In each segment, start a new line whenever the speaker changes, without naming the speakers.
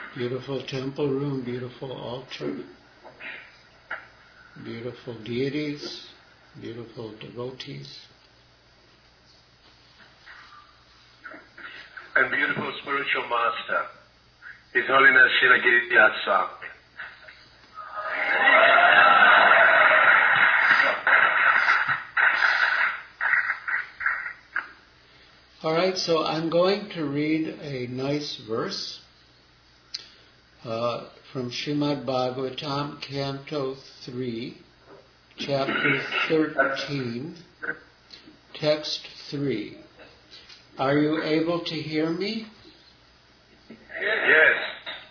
Beautiful temple room, beautiful altar, beautiful deities, beautiful devotees.
And beautiful spiritual master, His Holiness Srila Giridhar Swami.
All right, so I'm going to read a nice verse from Srimad Bhagavatam, Canto 3, Chapter 13, Text 3. Are you able to hear me?
Yes.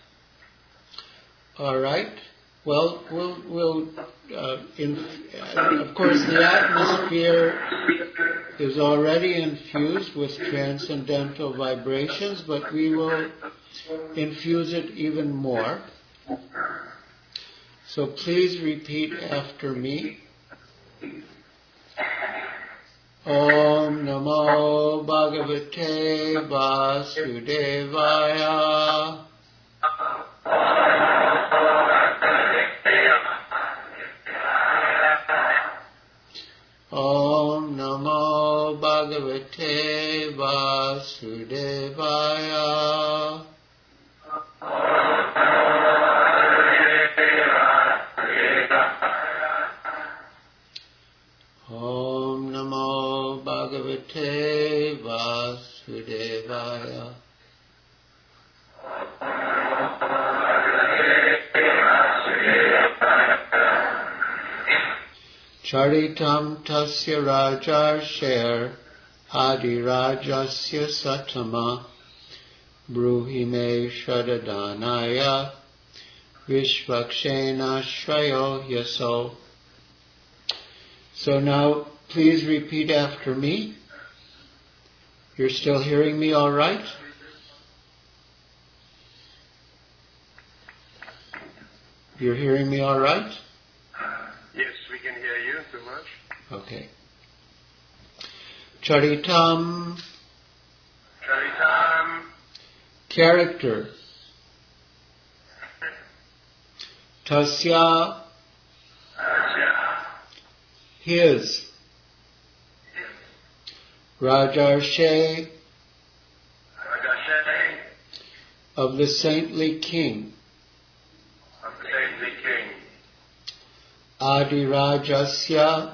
All right. Well, of course, the atmosphere is already infused with transcendental vibrations, but we will infuse it even more. So please repeat after me. Om Namo Bhagavate Vasudevaya. Om Namo Bhagavate Vasudevaya. Om Namo Bhagavate Vasudevaya. Charitam tasya rajarsher adi rajasya satama bruhime shadadanaya vishvakshena shrayo yaso. So now please repeat after me. You're still hearing me all right? You're hearing me all right?
Yes, we can hear you too much.
Okay. Charitam.
Charitam.
Character. Tasya. His. Rajarshe. Of the saintly king. Adi Rajasya.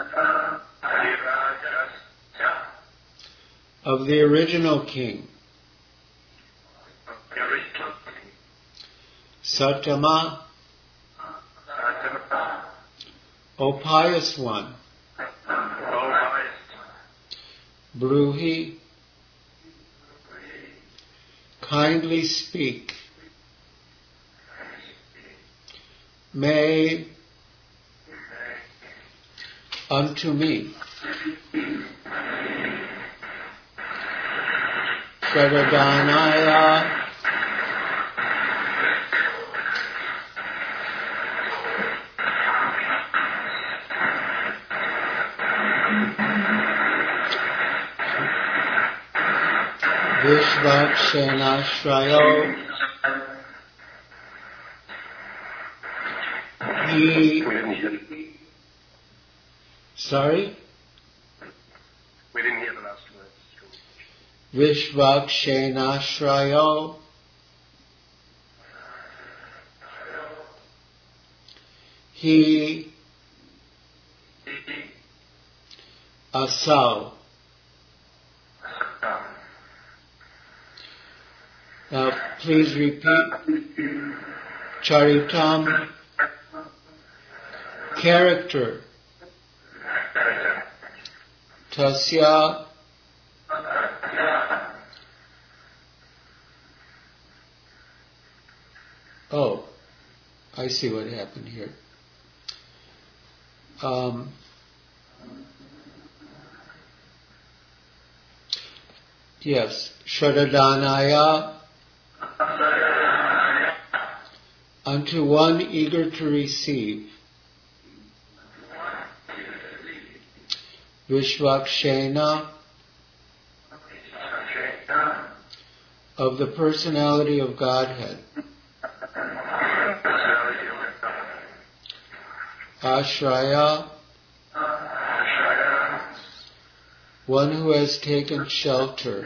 Of the original king. Satama. O pious one. Bruhi. Kindly speak. May unto me. Sadadanaya. Vishvakshenashrayo. He. Sorry?
We didn't hear the last words.
Vishvakshenashrayo. He. Asau. Now, please repeat. Charitam. Character. Tasya. Oh, I see what happened here. Yes, Shraddhanaya. Unto one eager to receive. Vishvakshena. Of the personality of Godhead. Ashraya, one who has taken shelter.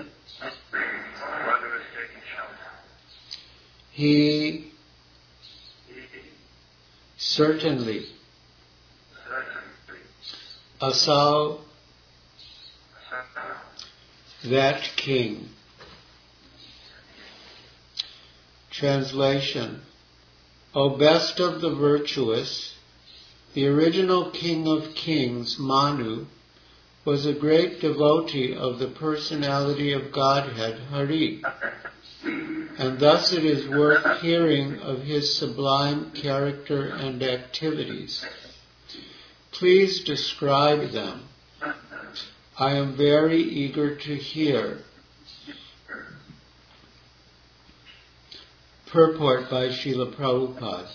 He certainly, Asau, that king. Translation: O best of the virtuous, the original king of kings, Manu, was a great devotee of the personality of Godhead, Hari, and thus it is worth hearing of his sublime character and activities. Please describe them. I am very eager to hear. Purport by Srila Prabhupada.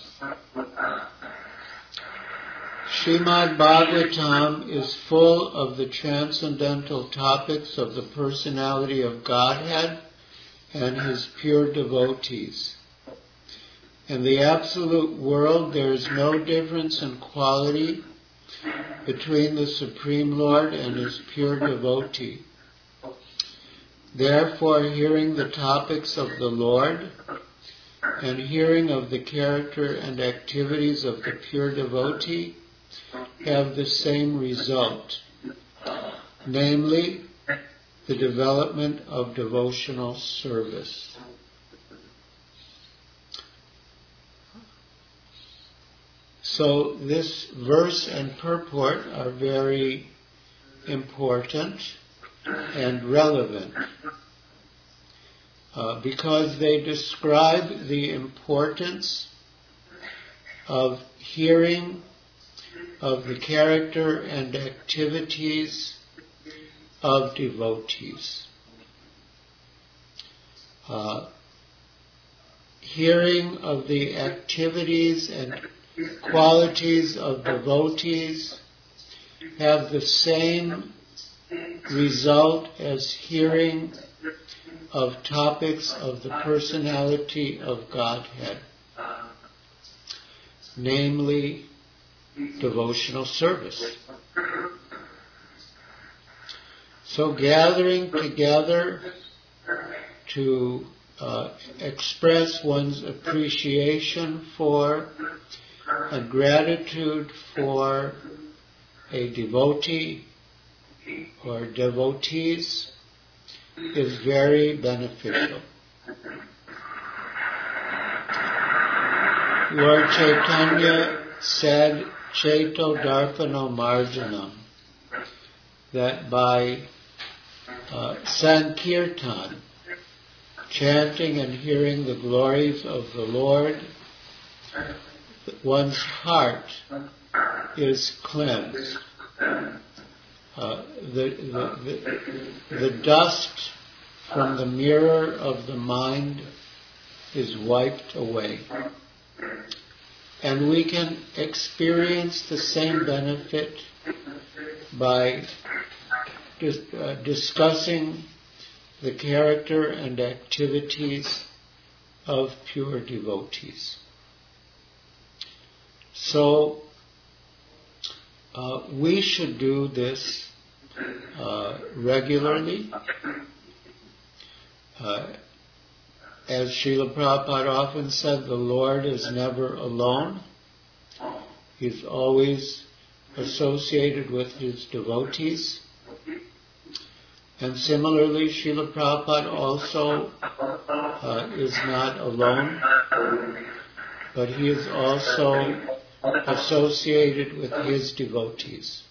Srimad Bhagavatam is full of the transcendental topics of the personality of Godhead and his pure devotees. In the absolute world, there is no difference in quality between the Supreme Lord and his pure devotee. Therefore, hearing the topics of the Lord and hearing of the character and activities of the pure devotee have the same result, namely, the development of devotional service. So this verse and purport are very important and relevant because they describe the importance of hearing of the character and activities of devotees. Hearing of the activities and qualities of devotees have the same result as hearing of topics of the personality of Godhead, namely devotional service. So gathering together to express one's appreciation for and gratitude for a devotee or devotees is very beneficial. Lord Chaitanya said, Chaito Darpano Marjanam, that by Sankirtan, chanting and hearing the glories of the Lord, one's heart is cleansed. The dust from the mirror of the mind is wiped away. And we can experience the same benefit by discussing the character and activities of pure devotees. So, we should do this regularly. As Srila Prabhupada often said, the Lord is never alone. He's always associated with his devotees. And similarly, Srila Prabhupada also is not alone, but he is also associated with his devotees.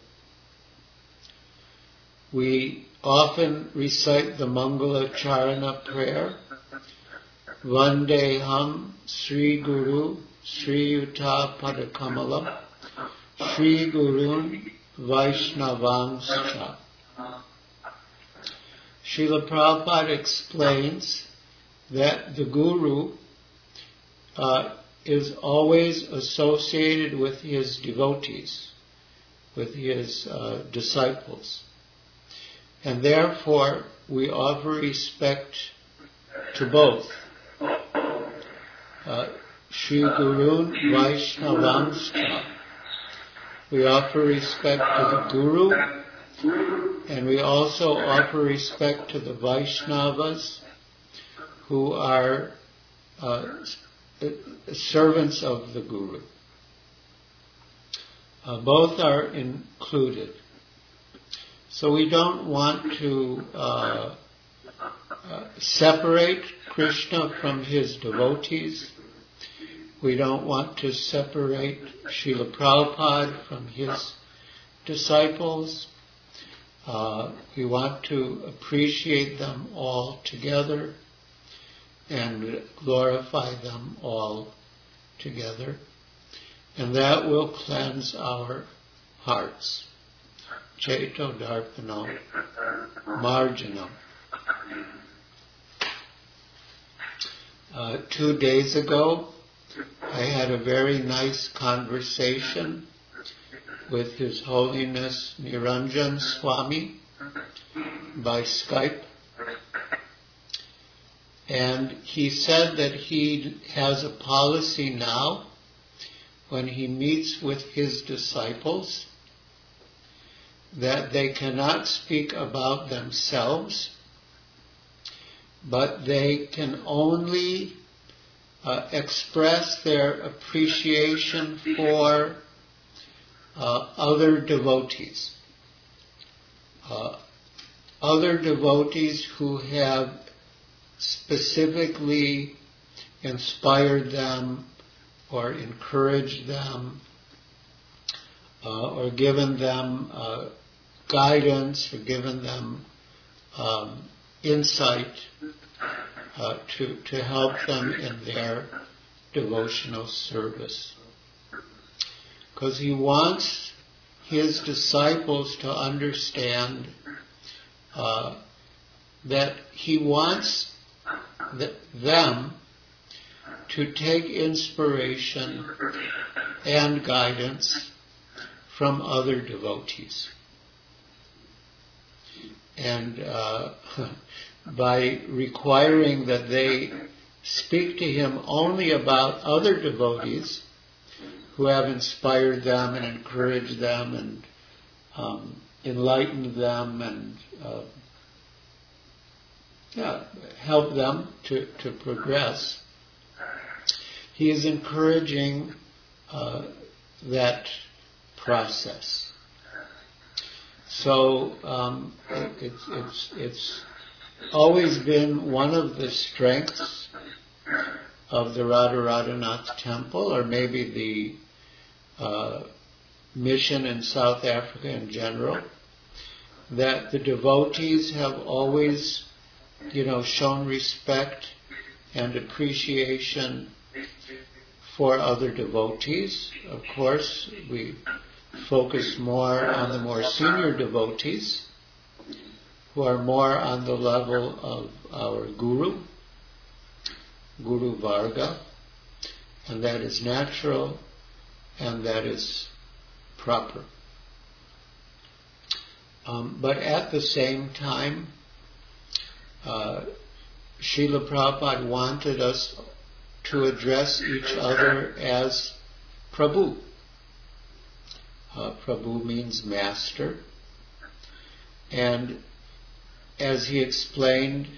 We often recite the Mangala Charana prayer, Vandeham Sri Guru Sri Yuta Padakamalam Sri Gurun Vaishnavanscha. Srila Prabhupada explains that the Guru is always associated with his devotees, with his disciples. And therefore, we offer respect to both. Sri Gurun Vaishnavanscha, We offer respect to the Guru, and we also offer respect to the Vaishnavas, who are servants of the Guru. Both are included. So we don't want to separate Krishna from his devotees. We don't want to separate Srila Prabhupada from his disciples. We want to appreciate them all together and glorify them all together. And that will cleanse our hearts. Ceto Darpano Marjanam. 2 days ago, I had a very nice conversation with His Holiness Niranjan Swami by Skype. And he said that he has a policy now when he meets with his disciples that they cannot speak about themselves, but they can only express their appreciation for other devotees. Other devotees who have specifically inspired them or encouraged them or given them guidance or given them insight to help them in their devotional service. Because he wants his disciples to understand that he wants them to take inspiration and guidance from other devotees. And by requiring that they speak to him only about other devotees who have inspired them and encouraged them and enlightened them and help them to progress, he is encouraging that process. So it's always been one of the strengths of the Radharanath Temple, or maybe the mission in South Africa in general, that the devotees have always, shown respect and appreciation for other devotees. Of course, we focus more on the more senior devotees who are more on the level of our Guru Varga, and that is natural and that is proper. But at the same time, Srila Prabhupada wanted us to address each other as Prabhu. Prabhu means master. And as he explained,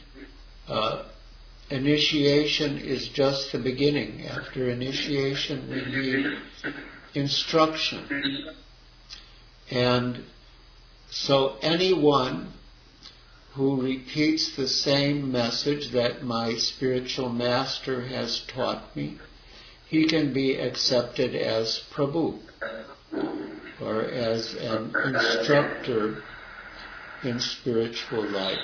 initiation is just the beginning. After initiation, we need instruction. And so anyone who repeats the same message that my spiritual master has taught me, he can be accepted as Prabhu, or as an instructor in spiritual life.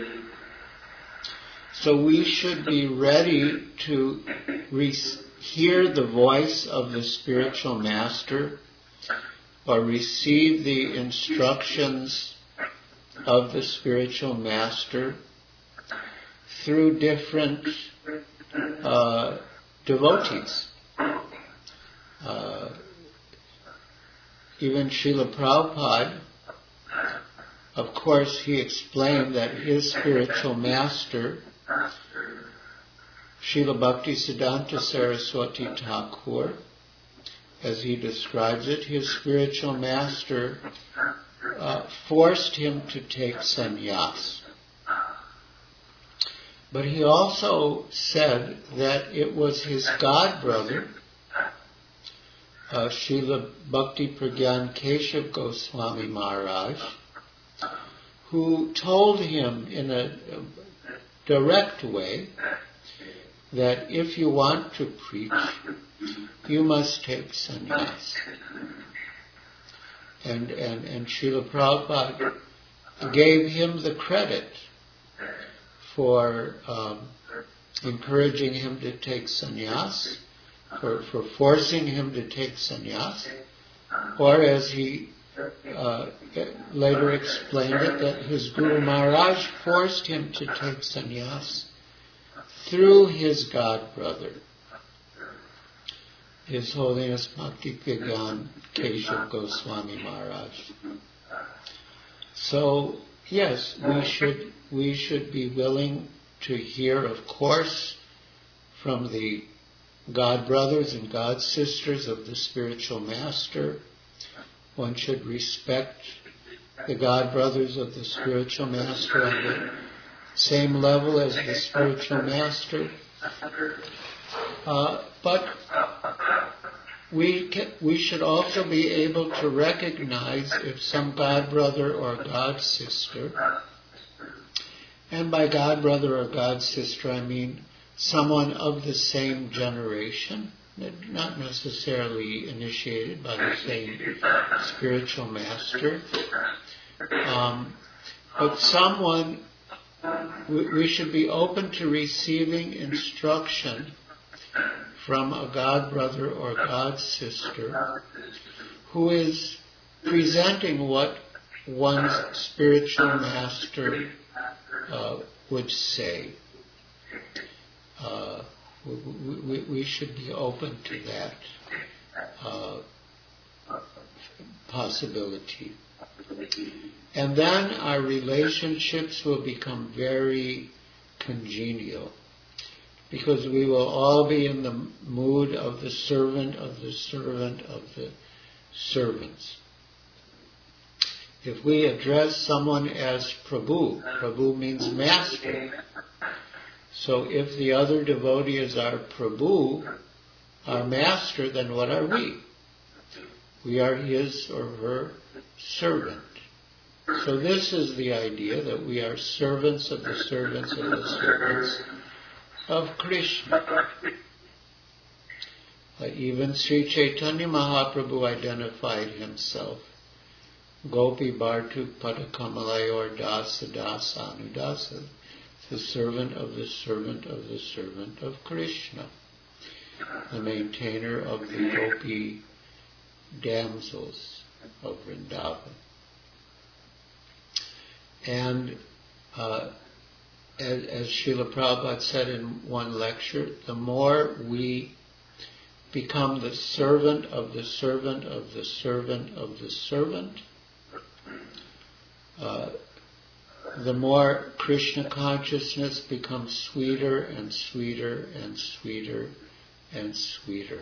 So we should be ready to hear the voice of the spiritual master or receive the instructions of the spiritual master through different devotees. Even Srila Prabhupada, of course, he explained that his spiritual master, Srila Bhaktisiddhanta Saraswati Thakur, as he describes it, his spiritual master forced him to take sannyas. But he also said that it was his god brother, Srila Bhakti Pragyan Keshav Goswami Maharaj, who told him in a direct way that if you want to preach, you must take sannyas. And Srila Prabhupada gave him the credit for encouraging him to take sannyas, for forcing him to take sannyas, or as he later explained it, that his Guru Maharaj forced him to take sannyas through his god brother, His Holiness Bhakti Pragyan Keshav Goswami Maharaj. So, yes, we should be willing to hear, of course, from the god brothers and god sisters of the spiritual master. One should respect the god brothers of the spiritual master on the same level as the spiritual master. But we should also be able to recognize if some god brother or god sister, and by god brother or god sister I mean someone of the same generation, not necessarily initiated by the same spiritual master, but someone, we should be open to receiving instruction from a god brother or god sister who is presenting what one's spiritual master would say. We should be open to that possibility. And then our relationships will become very congenial, because we will all be in the mood of the servant of the servant of the servants. If we address someone as Prabhu, Prabhu means master. So if the other devotee is our Prabhu, our master, then what are we? We are his or her servant. So this is the idea, that we are servants of the servants of the servants of Krishna. Even Sri Chaitanya Mahaprabhu identified himself, Gopi Bhartu Padakamalayur Dasa Dasa Anudasa, the servant of the servant of the servant of Krishna, the maintainer of the Gopi damsels of Vrindavan. And as Srila Prabhupada said in one lecture, the more we become the servant of the servant of the servant of the servant, the more Krishna consciousness becomes sweeter and sweeter and sweeter and sweeter.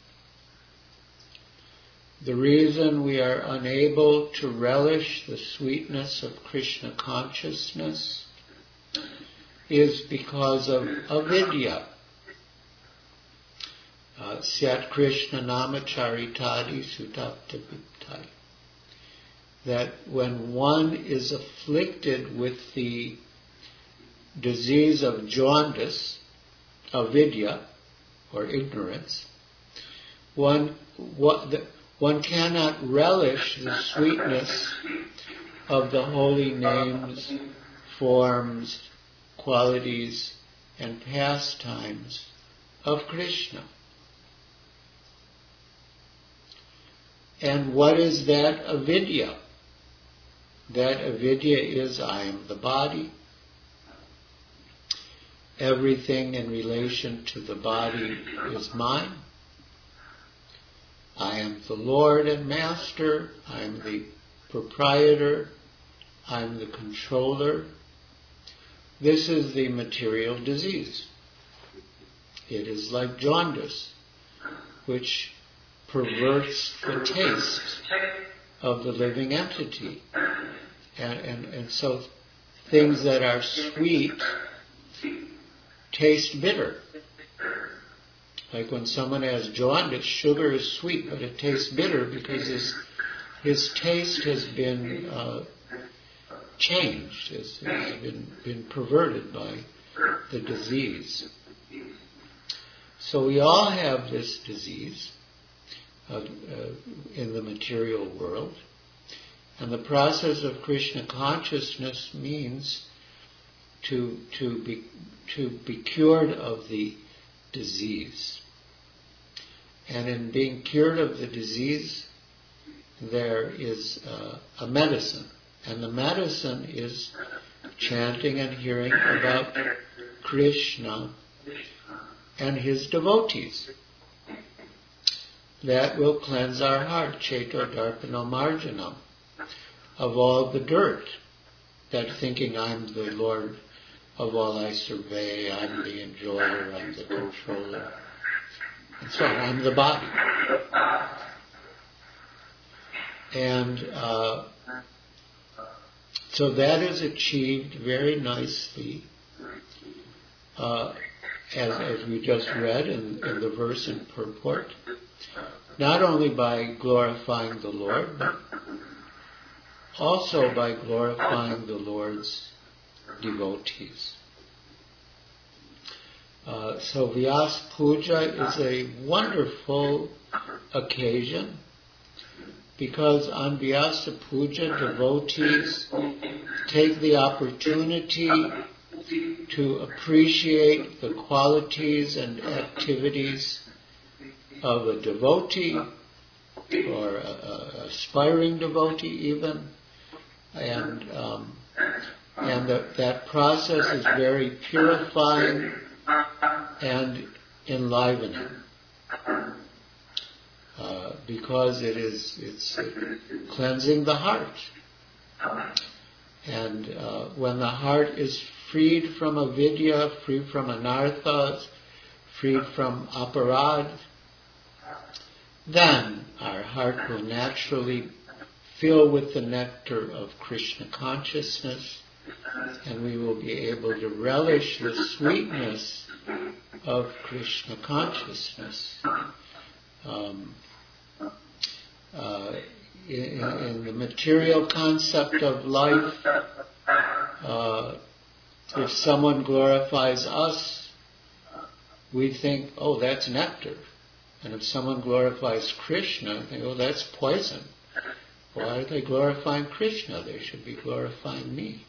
The reason we are unable to relish the sweetness of Krishna consciousness is because of avidya. Syat Krishna Nama Charitadi Sutapta Biptai. That when one is afflicted with the disease of jaundice, avidya, or ignorance, one cannot relish the sweetness of the holy names, forms, qualities, and pastimes of Krishna. And what is that avidya? That avidya is, I am the body. Everything in relation to the body is mine. I am the Lord and Master. I am the proprietor. I am the controller. This is the material disease. It is like jaundice, which perverts the taste of the living entity. And so things that are sweet taste bitter. Like when someone has jaundice, sugar is sweet, but it tastes bitter because his taste has been changed, has been perverted by the disease. So we all have this disease in the material world. And the process of Krishna consciousness means to be cured of the disease. And in being cured of the disease, there is a medicine. And the medicine is chanting and hearing about Krishna and his devotees. That will cleanse our heart, Cheto Darpano Marjanam, of all the dirt, that thinking I'm the Lord of all I survey, I'm the enjoyer, I'm the controller, and so on. I'm the body. And so that is achieved very nicely, as we just read in the verse in purport, not only by glorifying the Lord, but also by glorifying the Lord's devotees. So Vyasa Puja is a wonderful occasion, because on Vyasa Puja devotees take the opportunity to appreciate the qualities and activities of a devotee, or an aspiring devotee even, and that process is very purifying and enlivening, because it's cleansing the heart. And when the heart is freed from avidya, freed from anarthas, freed from aparad, then our heart will naturally fill with the nectar of Krishna consciousness, and we will be able to relish the sweetness of Krishna consciousness. In the material concept of life, if someone glorifies us, we think, oh, that's nectar. And if someone glorifies Krishna, they think, oh, that's poison. Why are they glorifying Krishna? They should be glorifying me.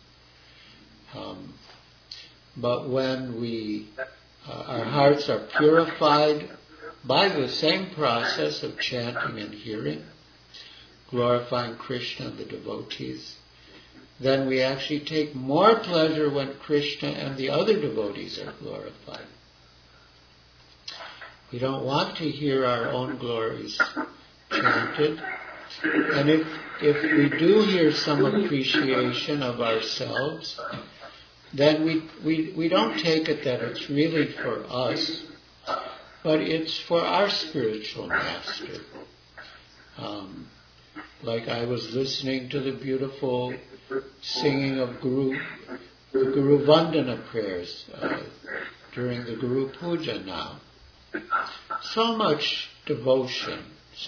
But when our hearts are purified by the same process of chanting and hearing, glorifying Krishna and the devotees, then we actually take more pleasure when Krishna and the other devotees are glorified. We don't want to hear our own glories chanted. And if we do hear some appreciation of ourselves, then we don't take it that it's really for us, but it's for our spiritual master. Like I was listening to the beautiful singing of the Guru Vandana prayers during the Guru Puja now. So much devotion.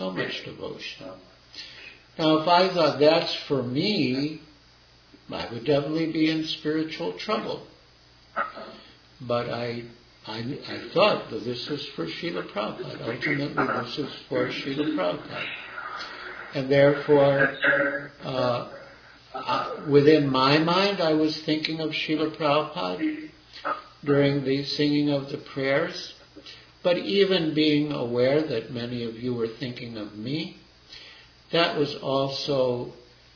Now if I thought that's for me, I would definitely be in spiritual trouble. But I thought that this was for Srila Prabhupada. Ultimately this is for Srila Prabhupada. And therefore, within my mind, I was thinking of Srila Prabhupada during the singing of the prayers. But even being aware that many of you were thinking of me, that was also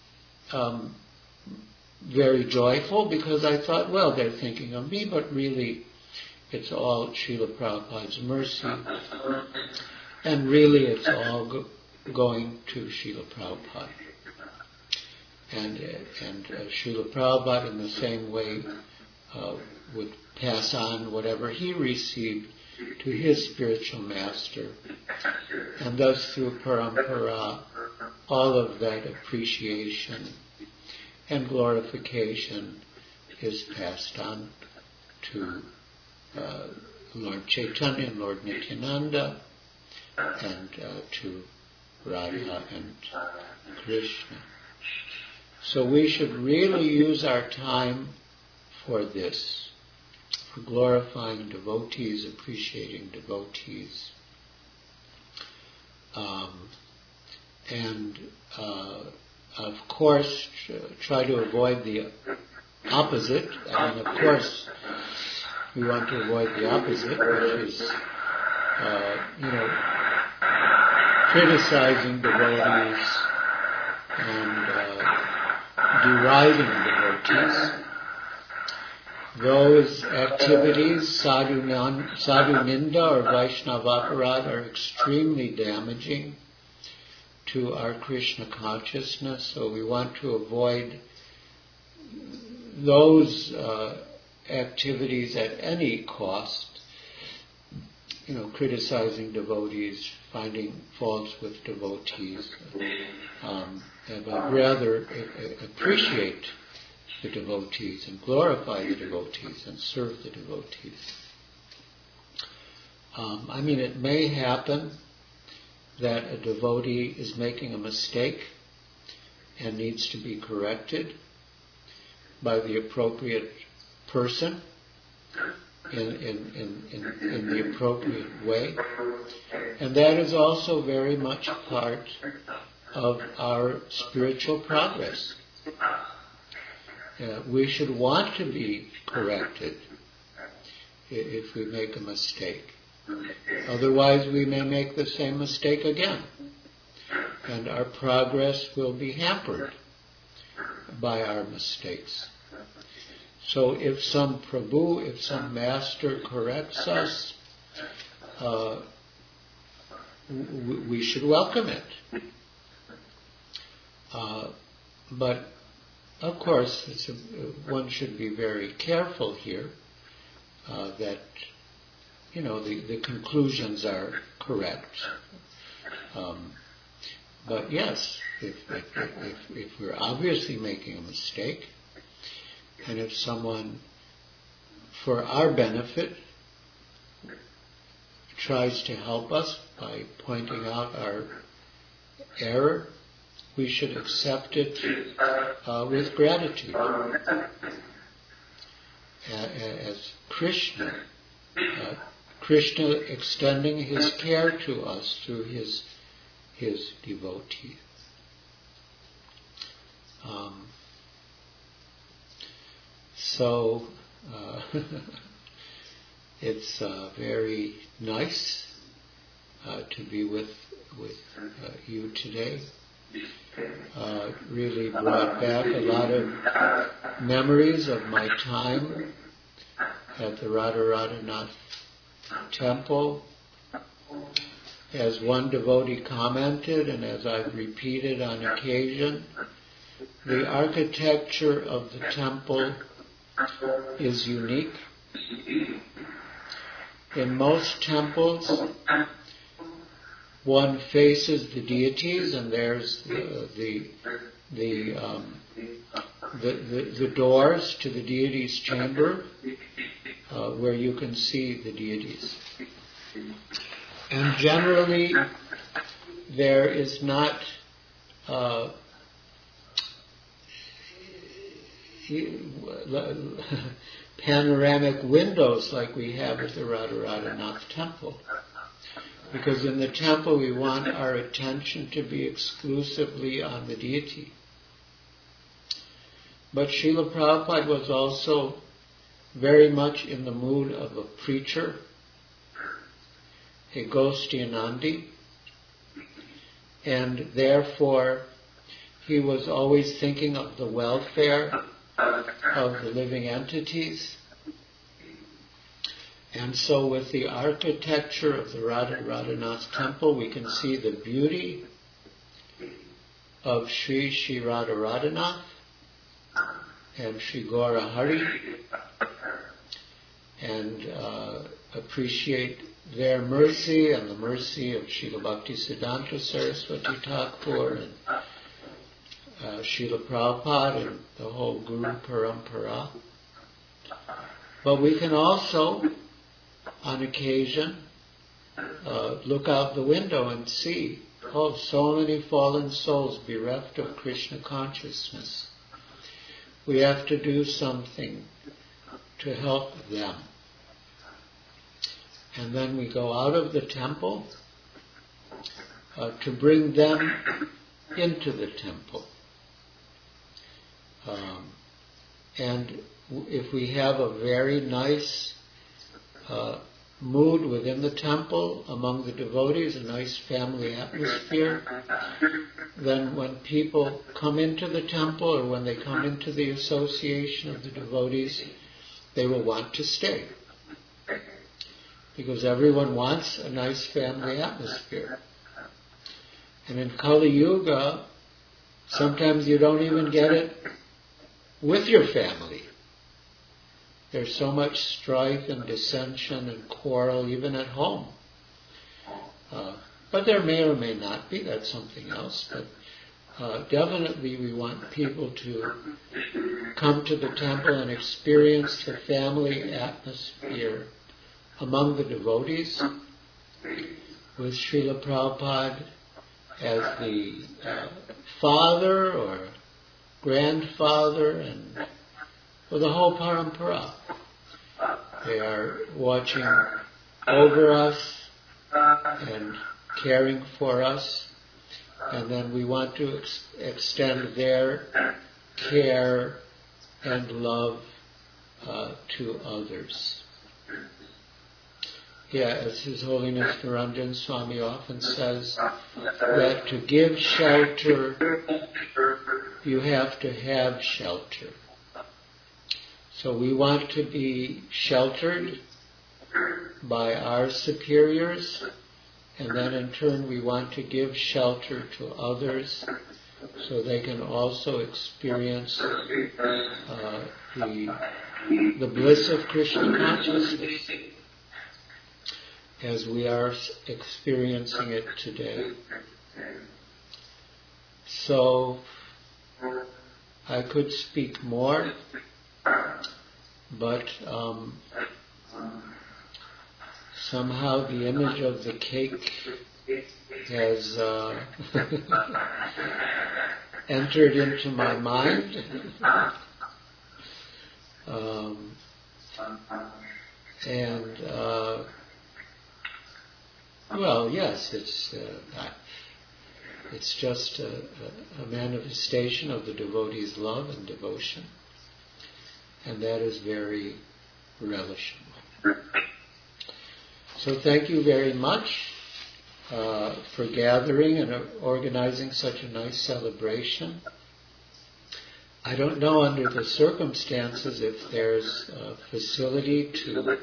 very joyful, because I thought, well, they're thinking of me, but really it's all Srila Prabhupada's mercy. And really it's all going to Srila Prabhupada. And Srila Prabhupada in the same way would pass on whatever he received to his spiritual master. And thus through parampara, all of that appreciation and glorification is passed on to Lord Chaitanya and Lord Nityananda, and to Radha and Krishna. So we should really use our time for this, for glorifying devotees, appreciating devotees. And of course, try to avoid the opposite. I mean, of course, we want to avoid the opposite, which is, criticizing devotees and deriding devotees. Those activities, sadhu ninda or Vaishnavaparad, are extremely damaging to our Krishna consciousness, so we want to avoid those activities at any cost. Criticizing devotees, finding faults with devotees, but rather appreciate the devotees and glorify the devotees and serve the devotees. It may happen that a devotee is making a mistake and needs to be corrected by the appropriate person in the appropriate way. And that is also very much a part of our spiritual progress. We should want to be corrected if we make a mistake. Otherwise, we may make the same mistake again, and our progress will be hampered by our mistakes. So if some Prabhu, if some master corrects us, we should welcome it. But of course, one should be very careful here that the conclusions are correct. But yes, if we're obviously making a mistake, and if someone, for our benefit, tries to help us by pointing out our error, we should accept it with gratitude. As Krishna extending his care to us through his devotees. So it's very nice to be with you today. Really brought back a lot of memories of my time at the Radharanath temple. As one devotee commented, and as I've repeated on occasion, the architecture of the temple is unique. In most temples, one faces the deities, and there's the doors to the deity's chamber, where you can see the deities. And generally, there is not panoramic windows like we have at the Radharanath temple. Because in the temple we want our attention to be exclusively on the deity. But Srila Prabhupada was also very much in the mood of a preacher, a Goshthianandi, and therefore he was always thinking of the welfare of the living entities. And so with the architecture of the Radharanath temple, we can see the beauty of Sri Radharanath and Sri Gaura Hari, and appreciate their mercy and the mercy of Srila Bhaktisiddhanta Saraswati Thakur and Srila Prabhupada and the whole Guru Parampara. But we can also, on occasion, look out the window and see, oh, so many fallen souls bereft of Krishna consciousness. We have to do something to help them. And then we go out of the temple to bring them into the temple. And if we have a very nice mood within the temple, among the devotees, a nice family atmosphere, then when people come into the temple or when they come into the association of the devotees, they will want to stay. Because everyone wants a nice family atmosphere. And in Kali Yuga, sometimes you don't even get it with your family. There's so much strife and dissension and quarrel even at home. But there may or may not be, that's something else. But definitely we want people to come to the temple and experience the family atmosphere among the devotees, with Srila Prabhupada as the father or grandfather and for the whole parampara. They are watching over us and caring for us, and then we want to extend their care and love to others. Yeah, as His Holiness Niranjan Swami often says, that to give shelter, you have to have shelter. So we want to be sheltered by our superiors, and then in turn we want to give shelter to others so they can also experience the bliss of Krishna consciousness as we are experiencing it today. So I could speak more, but somehow the image of the cake has entered into my mind. Well, yes, it's just a manifestation of the devotee's love and devotion, and that is very relishable. So thank you very much for gathering and organizing such a nice celebration. I don't know under the circumstances if there's a facility to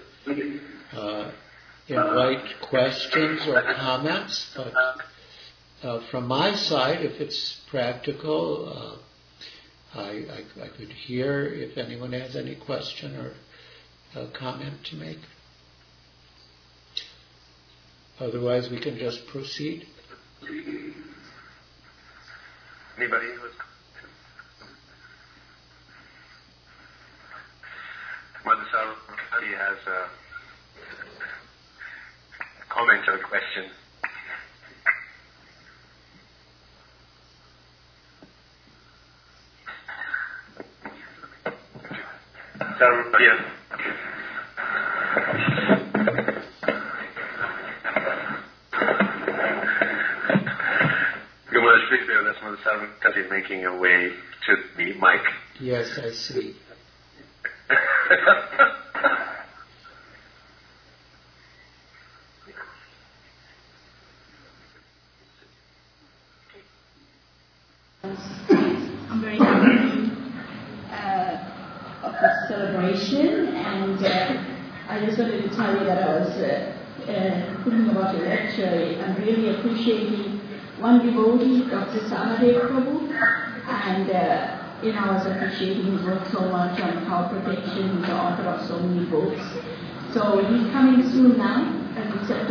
invite questions or comments, but from my side, if it's practical, I could hear if anyone has any question or comment to make. Otherwise, we can just proceed.
Anybody? Mother Saraswati has a comment or a question. Saraswati, yes. That's Mother Saraswati is making her way to the mic.
Yes, I see.
I'm very happy of this celebration, and I just wanted to tell you that I was thinking about your lecture. I'm really appreciating one devotee, Dr. Sahadev Prabhu, and I was appreciating his work so much on cow protection. He's the author of so many books. So he's coming soon now, as we said,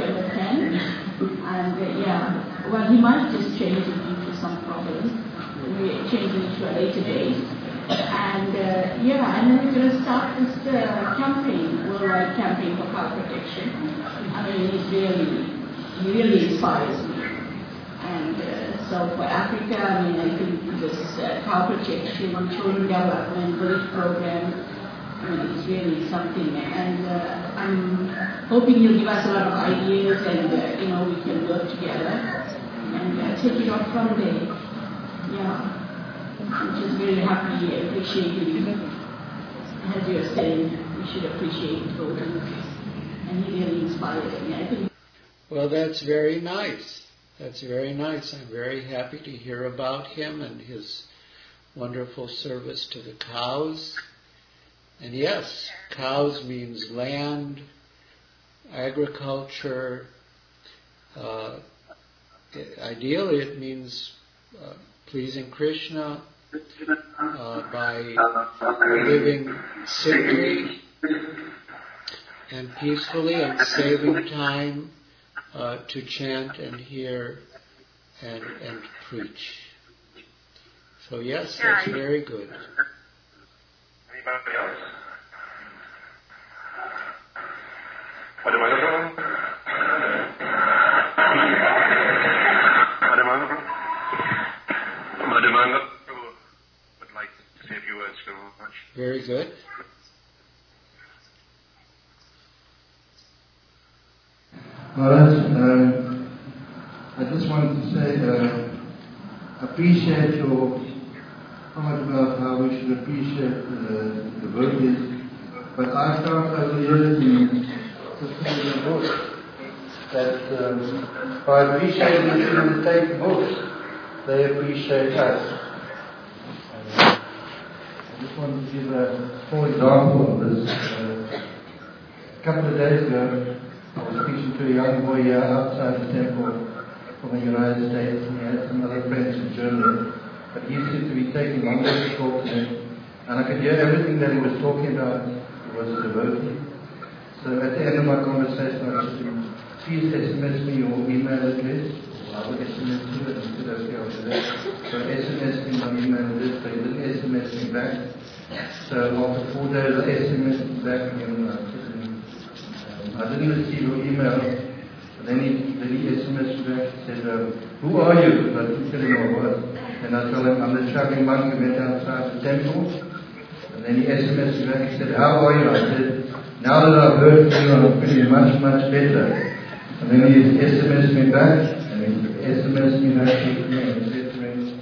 he might just change it due to some problem. We're changing it to a later date. And and then we're going to start this campaign, worldwide campaign for cow protection. I mean, he really inspires me. And so for Africa, I mean, I think this cow protection, children development, village program, I mean, it's really something. And I'm hoping you'll give us a lot of ideas and, we can work together and take it off from there. Yeah. I'm just very happy, appreciating, as you're saying, we should appreciate Gordon. And he really inspired me, I think.
Well, that's very nice. That's very nice. I'm very happy to hear about him and his wonderful service to the cows. And yes, cows means land, agriculture. Ideally, it means pleasing Krishna by living simply and peacefully and saving time to chant and hear and preach. So yes, that's very good.
Anybody else? Madam would like to say a few words very much.
Very good.
Maharaj, I just wanted to say, appreciate your comment about how we should appreciate the devotees. But I found over the years in the book that by appreciating the children that take books, they appreciate us. I just wanted to give a small example of this. A couple of days ago, I was speaking to a young boy here outside the temple from the United States, and he had some other friends from Germany. But he seemed to be taking longer to talk to him, and I could hear everything that he was talking about. He was a devotee. So at the end of my conversation, I said to him, please SMS me your email address. I would SMS you, and he said, okay, I'll do that. So I SMS me my email address, but he didn't SMS me back. So after 4 days, I SMS him back again. I didn't receive your email. And then he SMS me back. He said, who are you? I didn't tell him who I was. And I told him, I'm the traveling monk who went outside the temple. And then he SMSed me back. He said, how are you? I said, now that I've heard from you, I'm feeling much, much better. And then he SMSed me back. And he SMSed me back to me and said to me,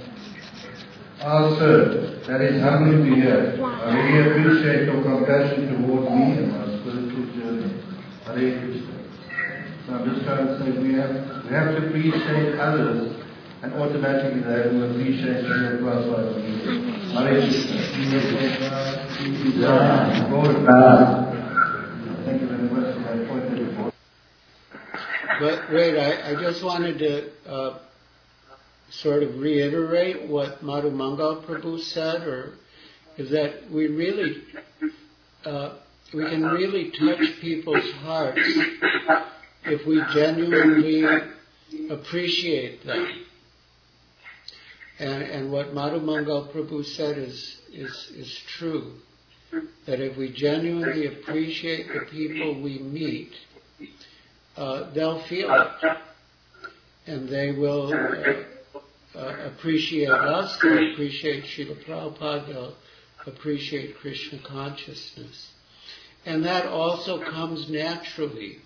sir, that is humbling to hear. I really appreciate your compassion towards me and my spiritual journey. Hare Krishna. So I'm just trying to say we have to appreciate others, and automatically they will appreciate you as well. Hare Krishna. Thank you very much for my point before.
But wait, I just wanted to sort of reiterate what Madhu Mangal Prabhu said, is that we really we can really touch people's hearts if we genuinely appreciate them. And what Madhu Mangal Prabhu said is true. That if we genuinely appreciate the people we meet, they'll feel it. And they will appreciate us, they'll appreciate Srila Prabhupada, they'll appreciate Krishna consciousness. And that also comes naturally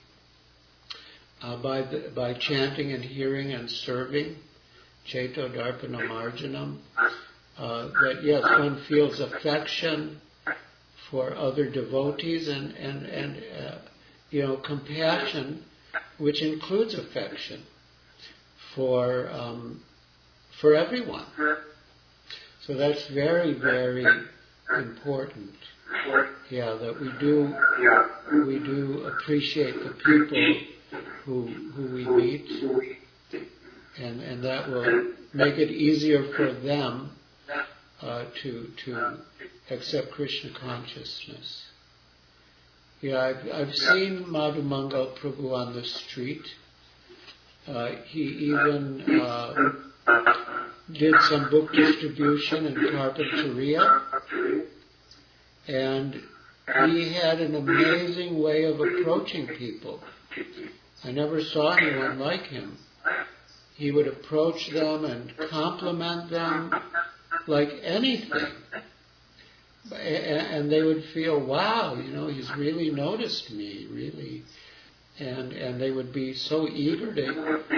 by chanting and hearing and serving, Chaito Darpana Marjanam, that yes, one feels affection for other devotees and compassion, which includes affection for everyone. So that's very, very important. Yeah, that we do appreciate the people who we meet, and that will make it easier for them to accept Krishna consciousness. Yeah, I've seen Madhu Mangal Prabhu on the street, He even did some book distribution in Carpinteria, and he had an amazing way of approaching people. I never saw anyone like him. He would approach them and compliment them like anything. And they would feel, wow, he's really noticed me, really. And they would be so eager to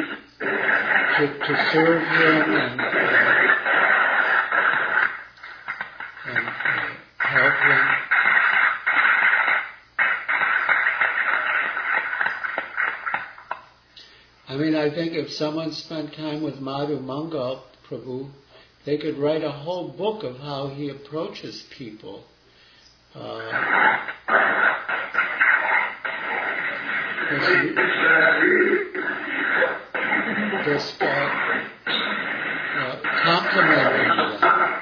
serve him and help him. I mean, I think if someone spent time with Madhu Mangal Prabhu, they could write a whole book of how he approaches people. Just complimenting them.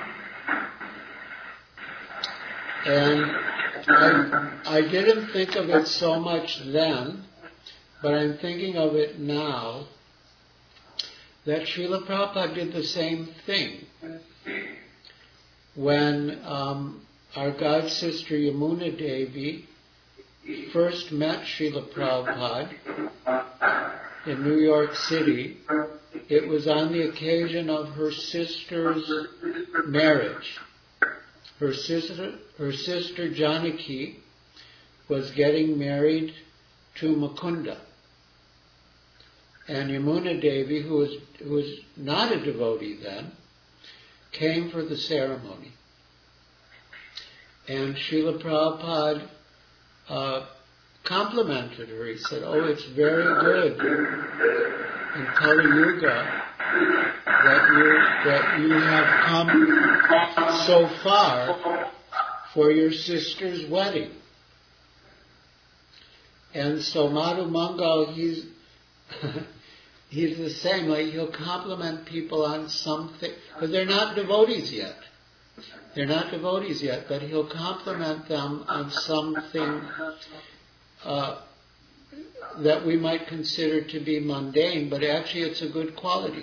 And I didn't think of it so much then, but I'm thinking of it now, that Srila Prabhupada did the same thing. When our god sister Yamuna Devi first met Srila Prabhupada in New York City, it was on the occasion of her sister's marriage. Her sister Janaki was getting married to Mukunda. And Yamuna Devi, who was not a devotee then, came for the ceremony. And Srila Prabhupada complimented her. He said, "Oh, it's very good in Kali Yuga that you have come so far for your sister's wedding." And so Madhu Mangal, he's the same. Like, he'll compliment people on something, but they're not devotees yet. But he'll compliment them on something that we might consider to be mundane, but actually it's a good quality.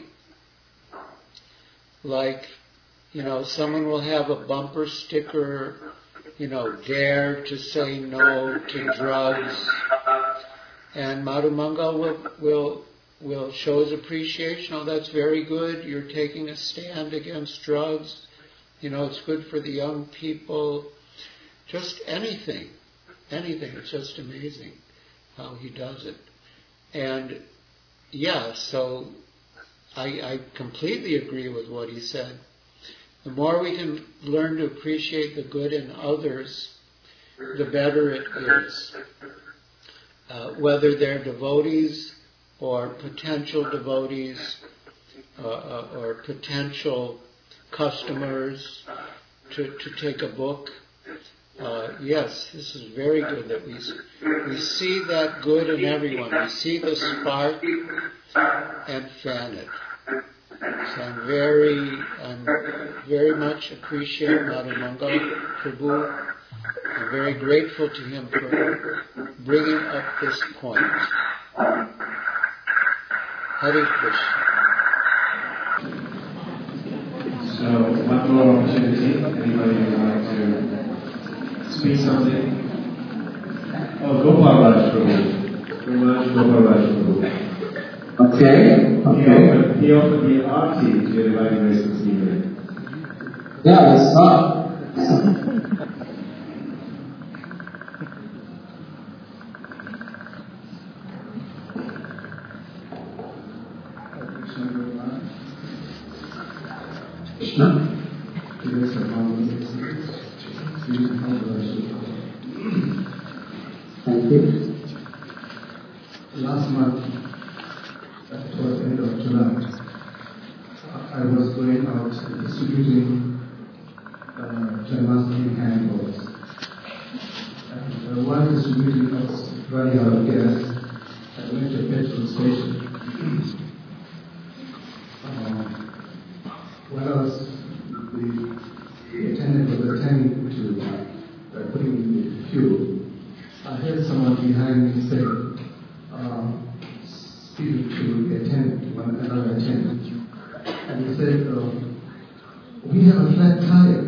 Like, someone will have a bumper sticker, dare to say no to drugs, and Madhu Mangal will show his appreciation. Oh, that's very good. You're taking a stand against drugs. It's good for the young people. Just anything. It's just amazing how he does it. And so I completely agree with what he said. The more we can learn to appreciate the good in others, the better it is. Whether they're devotees or potential devotees or potential customers to take a book. Yes, this is very good that we see that good in everyone. We see the spark and fan it. So I'm very much appreciate Madhu Mangal Prabhu. I'm very grateful to him for bringing up this point. Hare Krishna.
So, one more opportunity. Anybody would like to speak something? Oh, Gopal Raj Prabhu. Gopal Raj Prabhu.
Okay.
He offered the arti to the Divine Grace this evening.
Yeah, let's start. Thank you.
Last month, towards the end of July, I was going out distributing Janmashtami handballs. And while distributing, I was running out of gas. I went to a petrol station. While the attendant was attending to putting in the fuel, I heard someone behind me say, speaking to the attendant, another attendant. And he said, we have a flat tire.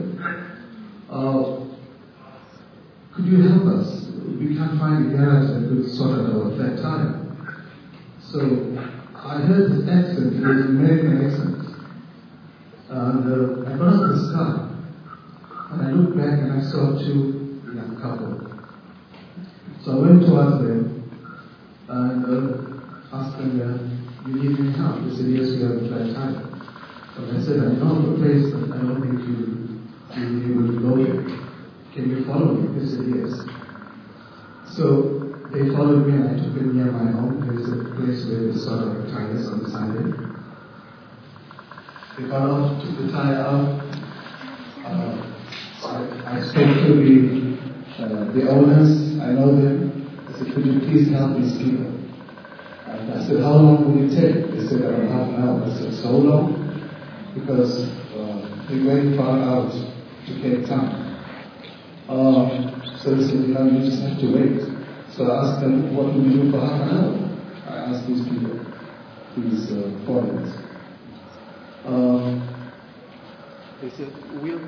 Could you help us? We can't find a garage that could sort out our flat tire. So I heard his accent, it was an American accent. And I got out of his car. And I looked back and I saw two young couples. So I went towards them and asked them, you need any help? They said, yes, we have a flat tire. So I said, I know the place, but I don't think you'll be able to go there. Can you follow me? They said, yes. So they followed me and I took them near my home. There's a place where they sort of tires on the Sunday. They got off, took the tire out. I spoke to the owners, I know them. I said, could you please help these people? And I said, how long will it take? They said, about half an hour. I said, so long? Because they're very far out to Cape Town. So they said, you just have to wait. So I asked them, what will you do for half an hour? I asked these people, these foreigners. They said, we'll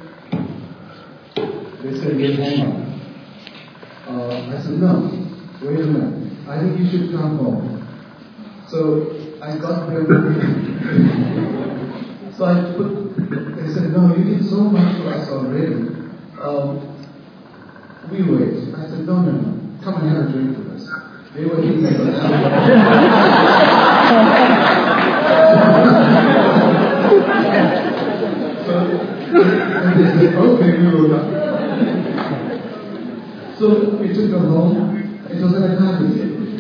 hang on. I said, no, wait a minute. I think you should come home. So I got there with me. So they said, no, you did so much for us already. We wait. I said, no. Come and have a drink with us. They were thinking about and they said, okay, we will come. So we took them home. It was an academy.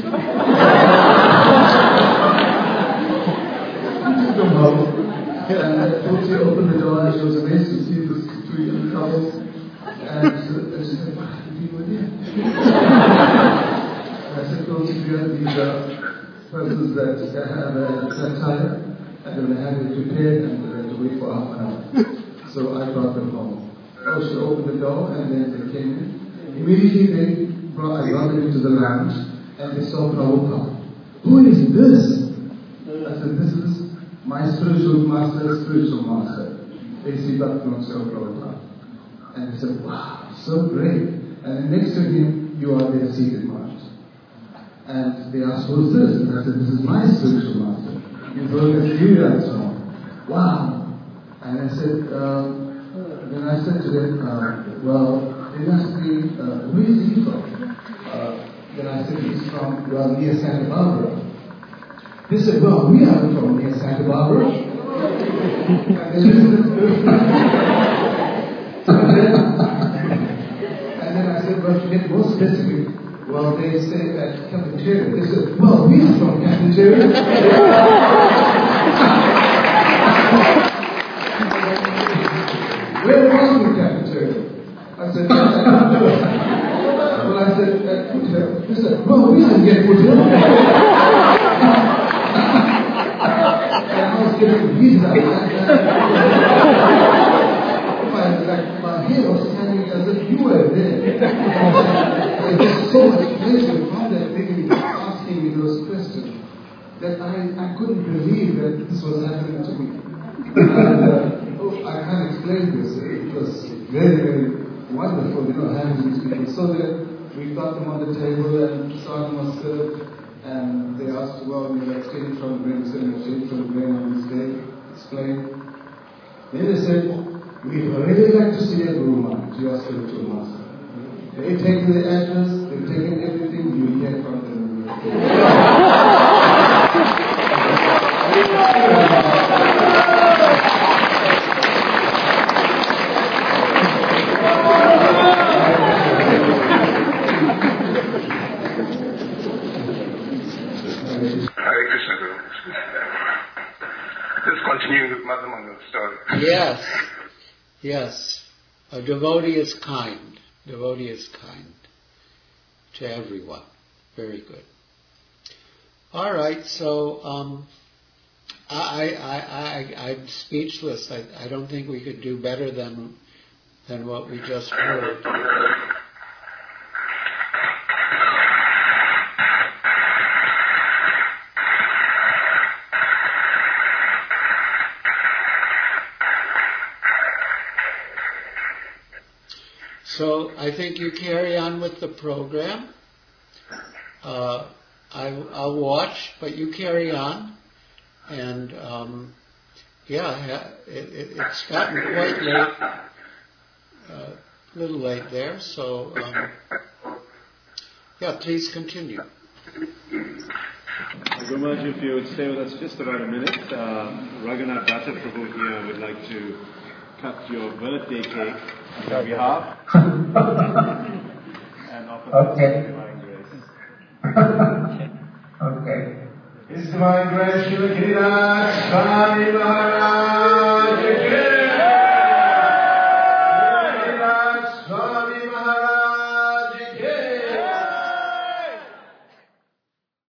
We took them home. And Tochi opened the door and she was amazed to see these two young couples. And she said, why did you do here? I said, Tochi, these are persons that have a flat tire and they have it repaired and they have to wait for half an hour. So I brought them home. Oh, she opened the door and then they came in. Immediately I brought them into the lounge and they saw Prabhupada. Who is this? I said, this is my spiritual master. A.C. Bhaktivinoda Prabhupada. And they said, wow, so great. And then next to him, you are there seated, Maharaj. And they asked, who is this? And I said, this is my spiritual master. He's going to see that song. Wow. And I said, then I said to them, well, they asked me, where is he from? Then I said, he's from, near Santa Barbara. They said, well, we are from near Santa Barbara. And then I said, well, to get more specific, well, they say at cafeteria. They said, well, we are from cafeteria. Where was the cafeteria? I said, well, I said, at Hotel. They said, well, we didn't get Hotel. And I was getting visa. My hair was standing as if you were there. There's just so much pleasure from that lady asking me those questions that I couldn't believe that this was happening to me. And, I can't explain this. It was very, very wonderful, having these people. So that we got them on the table and Prasadam was served, and they asked, well, exchange from the grain, exchange from the grain on this day, explain. Then they said, we'd really like to see a Guru Maharaj, your spiritual master. They take the address, they've taken everything, you hear from them.
Hare Krishna Guru. Just continuing with Mother Mangal's story.
Yes. A devotee is kind. Devotee is kind to everyone. Very good. All right, so I'm speechless. I don't think we could do better than what we just heard. So I think you carry on with the program. I'll watch, but you carry on. And it's gotten quite late, a little late there. So please continue.
Gurumaji, if you would stay with us just about a minute, Raghunath Datta Prabhu here would like to cut your birthday cake on your behalf and offer divine grace.
Okay.
His divine grace, Srila Giriraj Swami Maharaj.